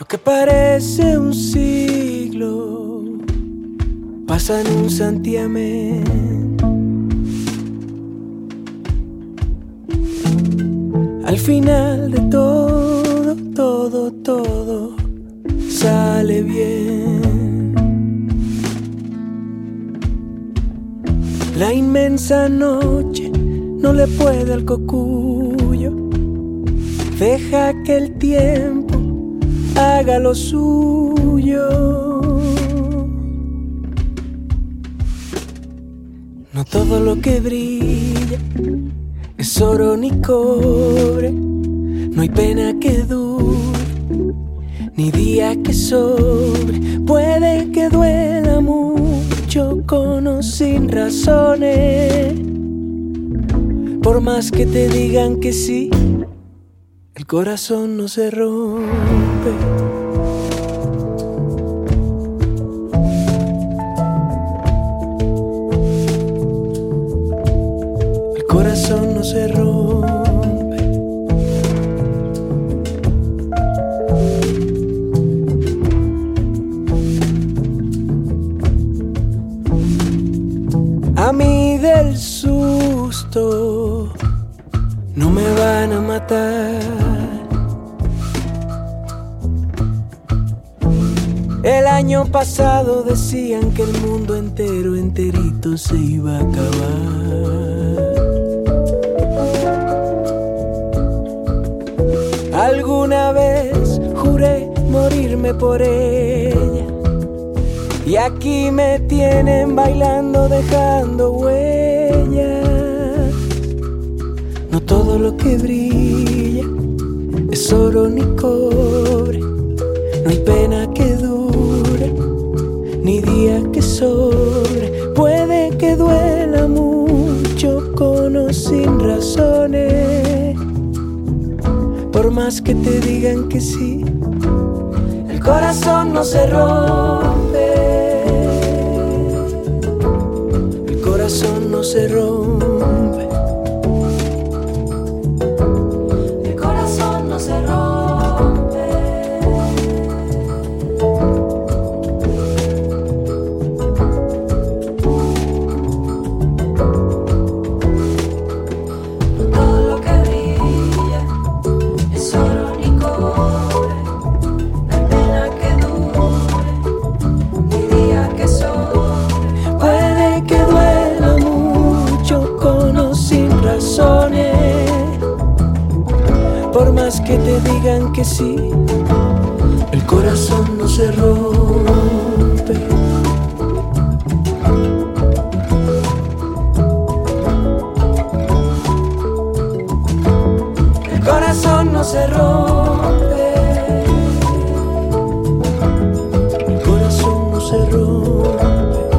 Lo que parece un siglo pasa en un santiamén. Al final de todo, todo, todo sale bien. La inmensa noche no le puede al cocuyo. Deja que el tiempo haga lo suyo. No todo lo que brilla es oro ni cobre. No hay pena que dure, ni día que sobre. Puede que duela mucho con o sin razones. Por más que te digan que sí, el corazón no se rompe. El corazón no se rompe. A mí del susto no me van a matar. El año pasado decían que el mundo entero, enterito se iba a acabar. Alguna vez juré morirme por ella, y aquí me tienen bailando, dejando huellas. No todo lo que brilla es oro ni cobre. No hay pena que dure, ni día que sobre. Puede que duela mucho con o sin razones. Por más que te digan que sí, el corazón no se rompe. El corazón no se rompe. El corazón no se rompe. Por más que te digan que sí, el corazón no se rompe. El corazón no se rompe. El corazón no se rompe.